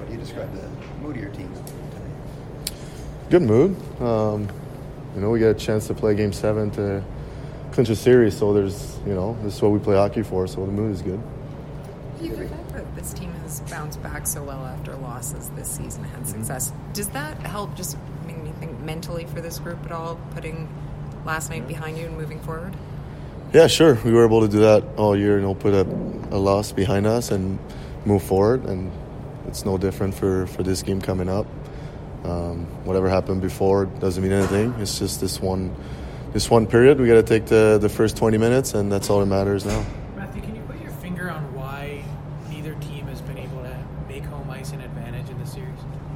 do you describe the mood of your team today? Good mood. We get a chance to play Game 7 to clinch a series, so this is what we play hockey for, so the mood is good. You forget that this team has bounced back so well after losses this season, had success. Does that help just make you think mentally for this group at all, putting last night behind you and moving forward? Yeah, sure. We were able to do that all year, put a loss behind us and move forward, and it's no different for this game coming up. Whatever happened before doesn't mean anything. It's just this one period. We got to take the first 20 minutes, and that's all that matters now. Matthew, can you put your finger on why neither team has been able to make home ice an advantage in the series?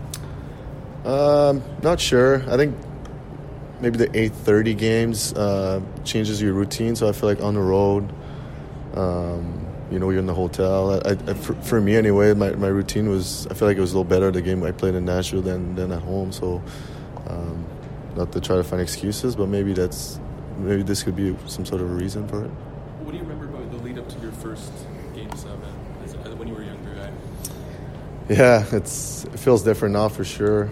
Not sure. I think maybe the 8:30 games changes your routine. So I feel like on the road, you're in the hotel. For me anyway, my routine was, I feel like it was a little better the game I played in Nashville than at home. So not to try to find excuses, but maybe this could be some sort of a reason for it. What do you remember about the lead up to your first Game 7 when you were a younger guy? Yeah, it feels different now for sure.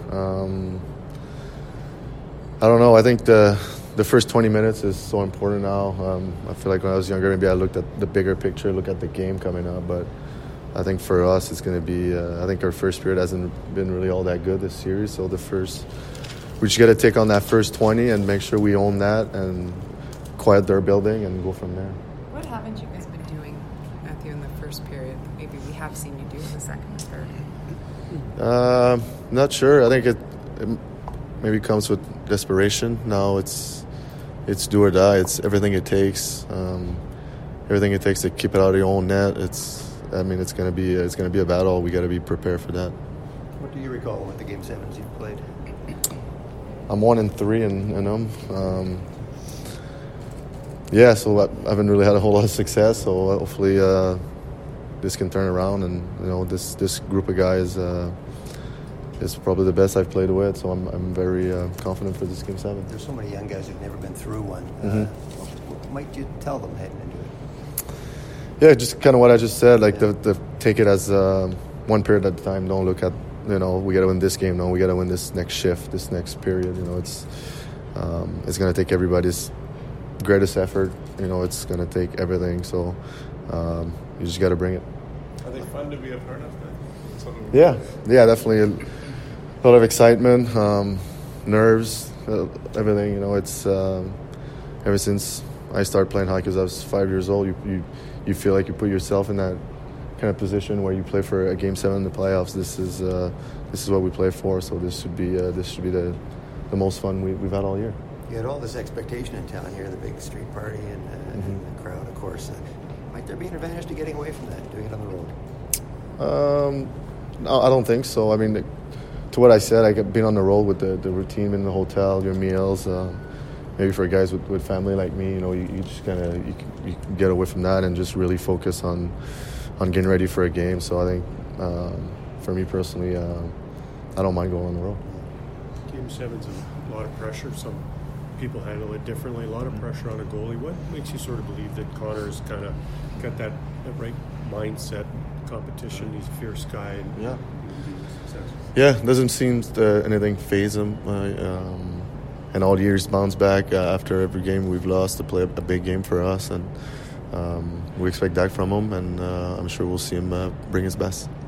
I don't know. I think the first 20 minutes is so important now. I feel like when I was younger, maybe I looked at the bigger picture, look at the game coming up. But I think for us, it's going to be. I think our first period hasn't been really all that good this series. So we just got to take on that first 20 and make sure we own that and quiet their building and go from there. What haven't you guys been doing, Matthew, in the first period? Maybe we have seen you do in the second and third. Not sure. I think it maybe comes with desperation. Now it's do or die. It's everything it takes. Everything it takes to keep it out of your own net. It's going to be a battle. We got to be prepared for that. What do you recall with the Game 7s you've played? I'm 1-3 in them. So I haven't really had a whole lot of success. So hopefully this can turn around, and this group of guys is probably the best I've played with. So I'm very confident for this Game 7. There's so many young guys who've never been through one. What might you tell them heading into it? Yeah, just kind of what I just said. Like the take it as one period at a time. Don't look at we got to win this game. No, we got to win this next shift, this next period. It's going to take everybody's greatest effort. It's going to take everything. So you just got to bring it. Are they fun to be a part of? Yeah, definitely a lot of excitement, nerves, everything. It's ever since I started playing hockey, because I was 5 years old. You feel like you put yourself in that kind of position where you play for a Game 7 in the playoffs. This is what we play for. So this should be the most fun we've had all year. You had all this expectation in town here, the big street party and the crowd, of course. Might there be an advantage to getting away from that, doing it on the road? No, I don't think so. I mean, to what I said, I've been on the road with the routine in the hotel, your meals. Maybe for guys with family like me, you just kind of you can get away from that and just really focus on getting ready for a game. So I think for me personally, I don't mind going on the road. Game 7's a lot of pressure. Some people handle it differently. A lot of pressure on a goalie. What makes you sort of believe that Connor's kind of got that right mindset? Competition, he's a fierce guy. Doesn't seem anything faze him. And all years bounce back after every game we've lost to play a big game for us, and we expect that from him, and I'm sure we'll see him bring his best.